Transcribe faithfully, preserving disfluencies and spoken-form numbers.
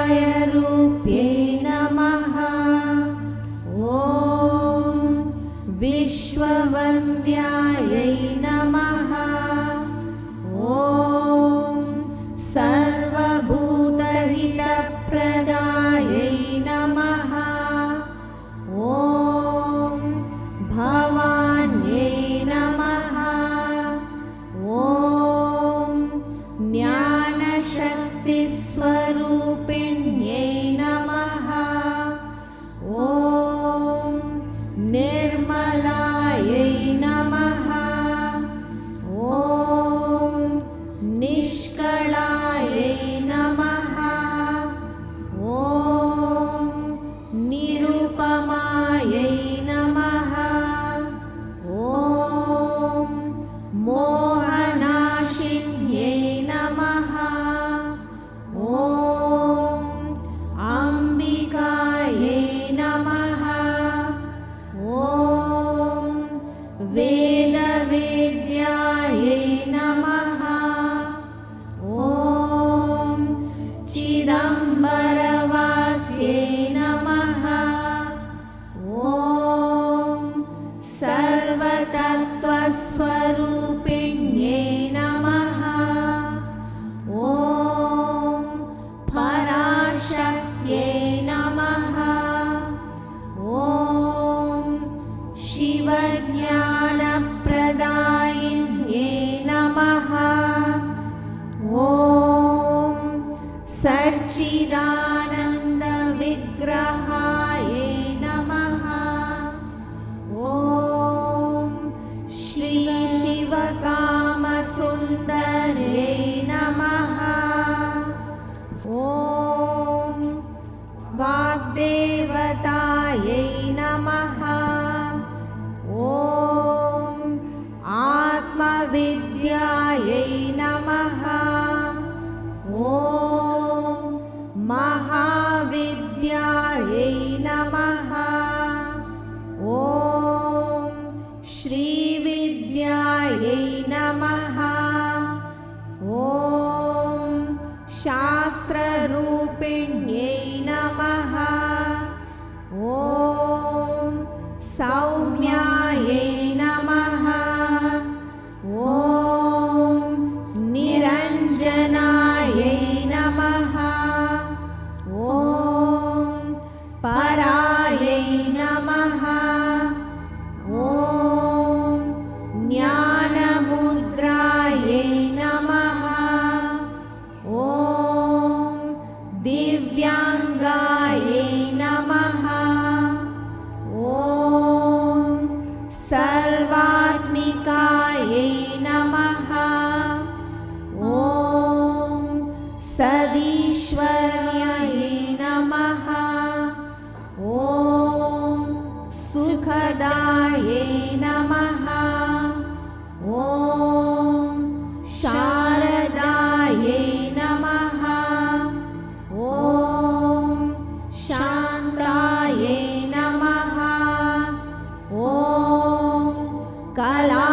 कायरूप्यै नमः। ॐ विश्ववन्द्यायै नमः। ॐ सर्वभूतहितप्रदायै नमः। ॐ भवान्यै नमः। ॐ ज्ञानशक्तिस्वरूपिण्यै नमः। ॐ निर्मलायै नमः। ॐ निष्कलायै नमः। ॐ निरुपमायै नमः। ॐ मोहनाशिन्यै नमः। ॐ अम्बिकायै नमः। ॐ वेदवेद्यायै नमः। ॐ चिदम्बरवास्यै नमः। ॐ सर्वतत्त्वस्वरूपिण्यै नमः। ॐ पराशक्त्यै नमः। ॐ शिवज्ञानप्रदायिन्यै नमः। ॐ सच्चिदानन्दविग्रहायै नमः। ॐ श्रीशिवकामसुन्दर्यै नमः। ॐ वाग्देवतायै नमः। ॐ आत्मविद्यायै नमः। ॐ महाविद्यायै नमः। ॐ श्रीविद्यायै नमः। ॐ शास्त्ररूपिण्यै नमः। ॐ सौम्यायै नमः। ॐ निरञ्जनायै नमः। ॐ परायै नमः। ॐ ज्ञानमुद्रायै नमः। ॐ दिव्याङ्गायै नमः। ॐ सर्वात्मिकायै नमः। ॐ सदीश्वर्यायै नमः। ॐ सुखदायै नमः। ॐ शारदायै नमः। ॐ शान्तायै नमः। ॐ कला